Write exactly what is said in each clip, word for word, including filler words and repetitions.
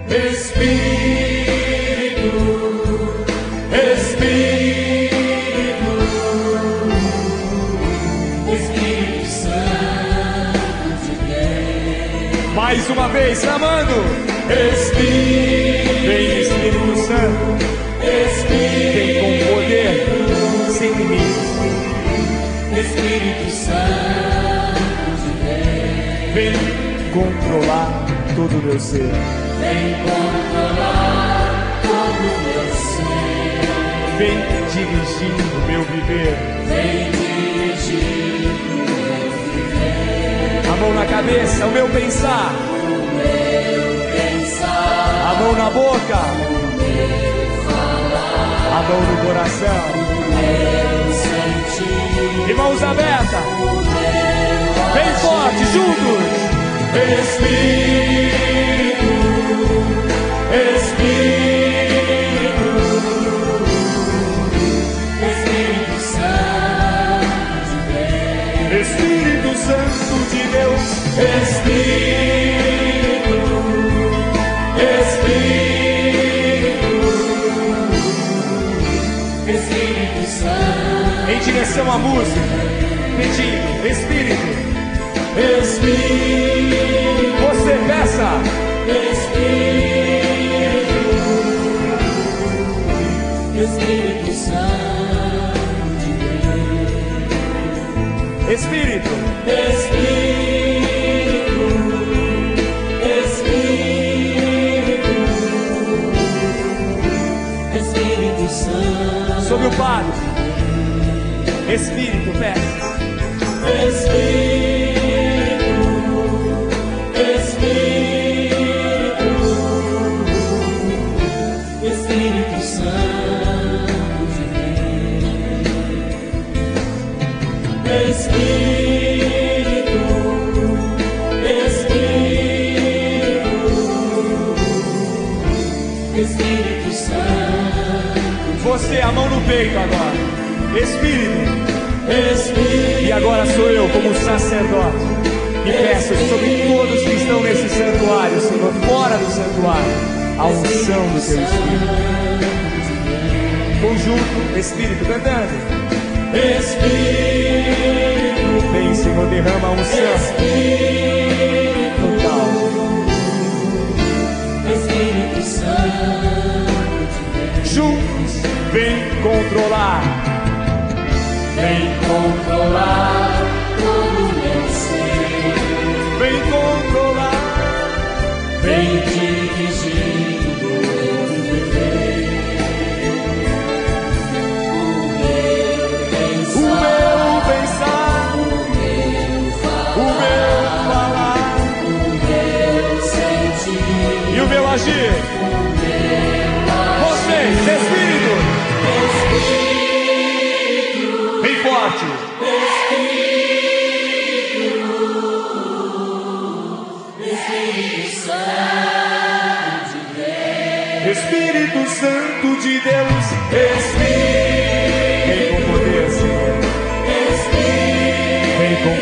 Espírito, Espírito, Espírito Santo de Deus. Mais uma vez, clamando. Espírito, vem Espírito Santo, Espírito, vem com poder, sem limites. Espírito Santo de Deus, vem controlar todo o meu ser. vem controlar todo o meu ser. Vem dirigir o meu viver. Vem dirigir o meu viver. A mão na cabeça, o meu pensar. O meu pensar. A mão na boca. O meu falar. A mão no coração. O meu sentir. E mãos abertas. O meu bem forte, juntos. Espírito, Espírito, Espírito Santo de Deus, Espírito Santo de Deus, Espírito, Espírito, Espírito Santo. Em direção à música, pedindo, Espírito, Espírito, você peça, Espírito, Espírito Santo de Deus, Espírito, Espírito, Espírito, Espírito Santo, sobre o Padre, Espírito, peça, Espírito, Espírito, Espírito Santo de Deus, Espírito, Espírito, Espírito Santo. Você, a mão no peito agora, Espírito, Espírito. E agora sou eu como sacerdote e peço sobre todos que estão nesse santuário, Senhor, fora do santuário, a unção do Teu Espírito. Conjunto, Espírito, cantando. Espírito, vem, Senhor, derrama a unção total. Espírito Santo, juntos, vem controlar. Vem controlar todo o meu ser. Vem controlar. Vem dirigir o meu viver. O meu pensar. O meu pensar. O meu O meu falar. O meu sentir. E o meu agir. O meu Vocês, Espírito. Espírito. Bem forte. Espírito Santo de Deus. Espírito Santo de Deus. Espírito. Vem com poder, Senhor. Espírito. Vem com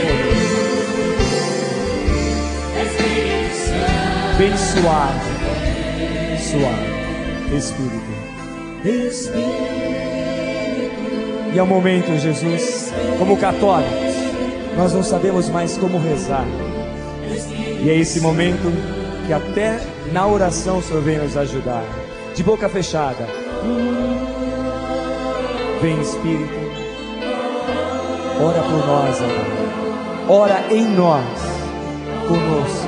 poder. Espírito Santo. Bem suave. Suave. Espírito. Espírito. E é o momento, Jesus, como católicos, nós não sabemos mais como rezar. E é esse momento que até na oração o Senhor vem nos ajudar. De boca fechada. Vem, Espírito. Ora por nós agora. Ora em nós. Conosco.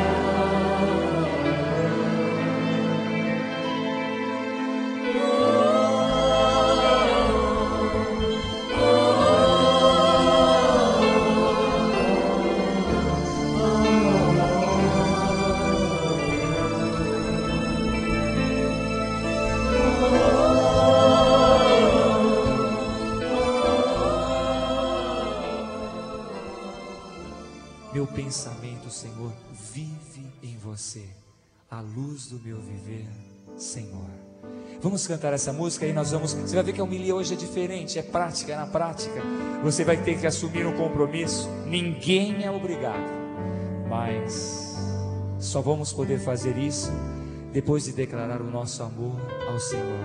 Meu pensamento, Senhor, vive em você, a luz do meu viver, Senhor. Vamos cantar essa música e nós vamos. Você vai ver que a homilia hoje é diferente, é prática, é na prática. Você vai ter que assumir um compromisso. Ninguém é obrigado, mas só vamos poder fazer isso depois de declarar o nosso amor ao Senhor,